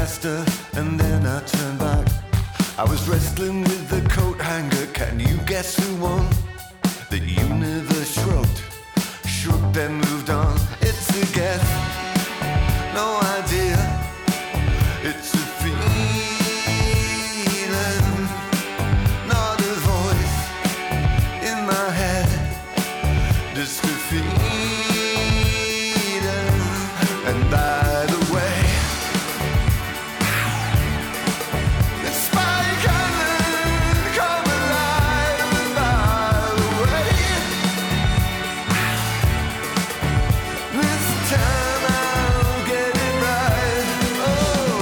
faster, and then I turned back. I was wrestling with the coat hanger. Can you guess who won? The universe shrugged, shook, then moved on. It's a guess, no idea. It's a feeling, not a voice in my head. Just a feeling. And by the way, it's Spike Island, come alive. And by the way, this time I'll get it right. Oh,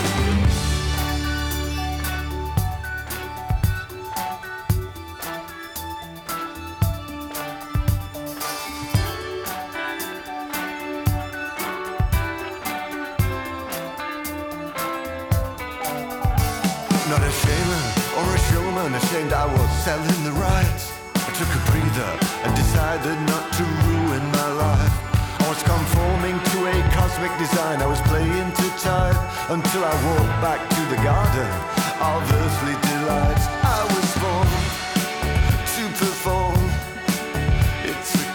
not a shamer or a showman, ashamed I was selling the rights. I took a breather and decided not to ruin my life. I was conforming to a cosmic design. I was playing to time until I walked back to the garden of earthly delights. I was born to perform. It's a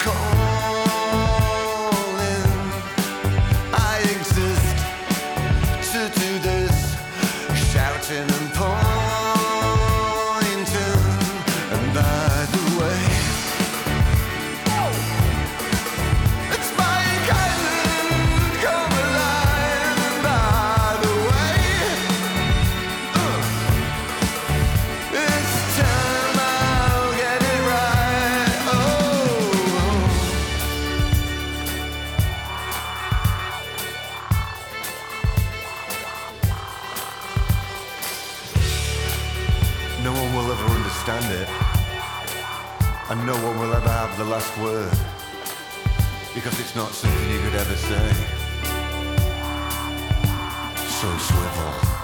calling. I exist to do this, shouting and pointing. And by the way, it's Spike Island, come alive. And by the way, this time I'll get it right. Oh. No one will ever understand it, and no one will ever have the last word, because it's not something you could ever say. So swivel.